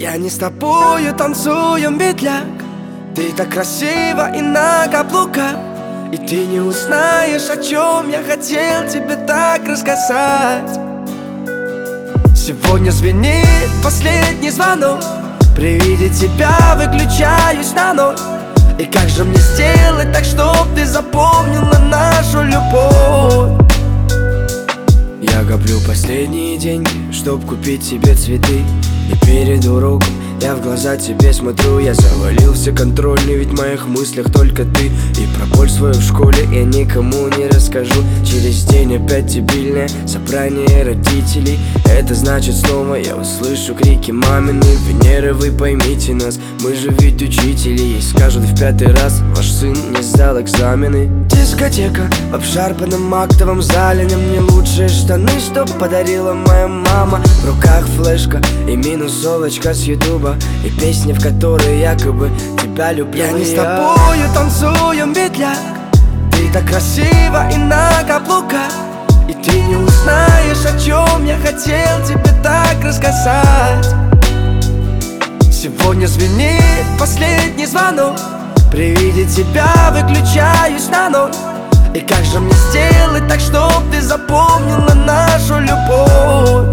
Я не с тобою танцую медляк. Ты так красива и на каблуках, и ты не узнаешь, о чем я хотел тебе так рассказать. Сегодня звенит последний звонок. При виде тебя выключаюсь на ноль. И как же мне сделать так, чтоб ты запомнила нашу любовь? Я коплю последние деньги, чтоб купить себе цветы. И перед уроком я в глаза тебе смотрю. Я завалился контрольный, ведь в моих мыслях только ты. И про боль свою в школе я никому не расскажу. Через день опять дебильное собрание родителей. Это значит снова я услышу крики мамины: Венера, вы поймите нас, мы же ведь учители. И скажут в 5-й раз: ваш сын не сдал экзамены. Дискотека в обшарпанном актовом зале. На мне лучшие штаны, что подарила моя мама. В руках флешка и минусовочка с ютуба, и песни, в которые якобы тебя люблю. Я не с тобою танцую медляк. Ты так красива и на каблуках, и ты не узнаешь, о чем я хотел тебе так рассказать. Сегодня звенит последний звонок. При виде тебя выключаюсь на ноль. И как же мне сделать так, чтоб ты запомнила нашу любовь?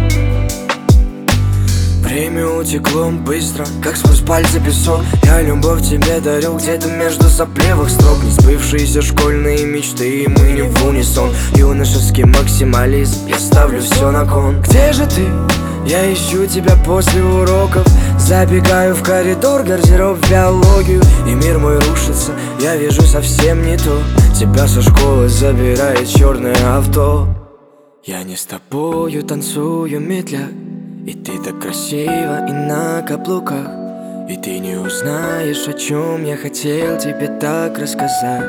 Время утекло быстро, как сквозь пальцы песок. Я любовь тебе дарю где-то между сопливых строк. Не сбывшиеся школьные мечты, и мы не в унисон. Юношеский максимализм, я ставлю все на кон. Где же ты? Я ищу тебя после уроков. Забегаю в коридор, гардероб, биологию, и мир мой рушится, я вижу совсем не то. Тебя со школы забирает черное авто. Я не с тобою танцую медляк. И ты так красива и на каблуках, и ты не узнаешь, о чем я хотел тебе так рассказать.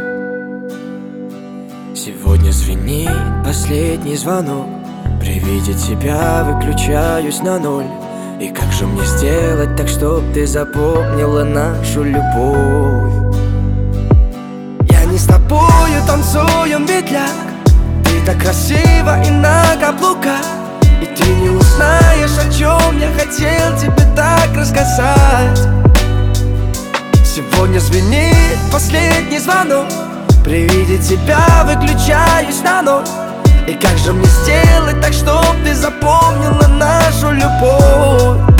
Сегодня звенит последний звонок. При виде тебя выключаюсь на ноль. И как же мне сделать так, чтоб ты запомнила нашу любовь? Я не с тобою танцую медляк. Ты так красива и на каблуках, и ты не узнаешь, о чем я хотел тебе так рассказать. Сегодня звенит последний звонок. При виде тебя выключаюсь на ноль. И как же мне сделать так, чтоб ты запомнила нашу любовь?